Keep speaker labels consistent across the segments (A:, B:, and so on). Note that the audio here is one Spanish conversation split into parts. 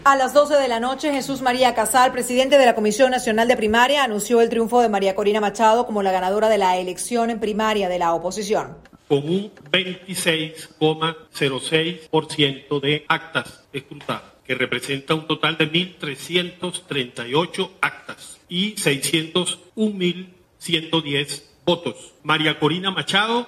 A: A las 12 de la noche, Jesús María Casal, presidente de la Comisión Nacional de Primaria, anunció el triunfo de María Corina Machado como la ganadora de la elección en primaria de la oposición.
B: Con un 26,06% de actas escrutadas, que representa un total de 1.338 actas y 601.110 votos. María Corina Machado,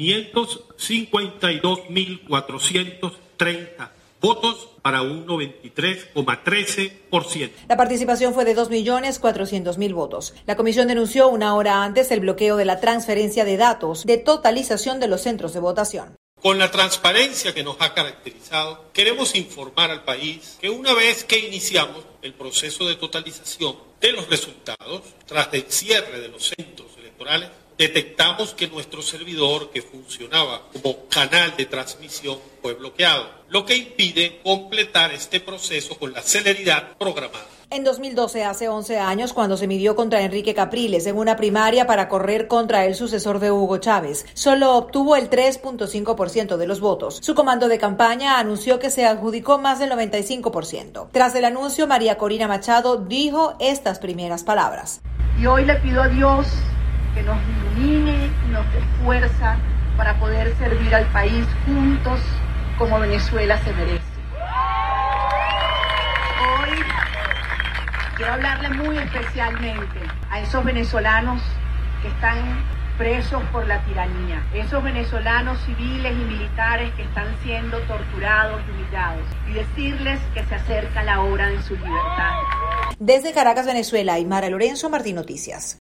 B: 552.430 votos para un 93,13%.
A: La participación fue de 2.400.000 votos. La comisión denunció una hora antes el bloqueo de la transferencia de datos de totalización de los centros de votación.
B: Con la transparencia que nos ha caracterizado, queremos informar al país que una vez que iniciamos el proceso de totalización de los resultados, tras el cierre de los centros electorales, detectamos que nuestro servidor, que funcionaba como canal de transmisión, fue bloqueado, lo que impide completar este proceso con la celeridad programada.
A: En 2012, hace 11 años, cuando se midió contra Enrique Capriles en una primaria para correr contra el sucesor de Hugo Chávez, solo obtuvo el 3,5% de los votos. Su comando de campaña anunció que se adjudicó más del 95%. Tras el anuncio, María Corina Machado dijo estas primeras palabras.
C: Y hoy le pido a Dios que nos ilumine y nos dé fuerza para poder servir al país juntos como Venezuela se merece. Hoy quiero hablarle muy especialmente a esos venezolanos que están presos por la tiranía, esos venezolanos civiles y militares que están siendo torturados y humillados, y decirles que se acerca la hora de su libertad.
A: Desde Caracas, Venezuela, Aymara Lorenzo, Martín Noticias.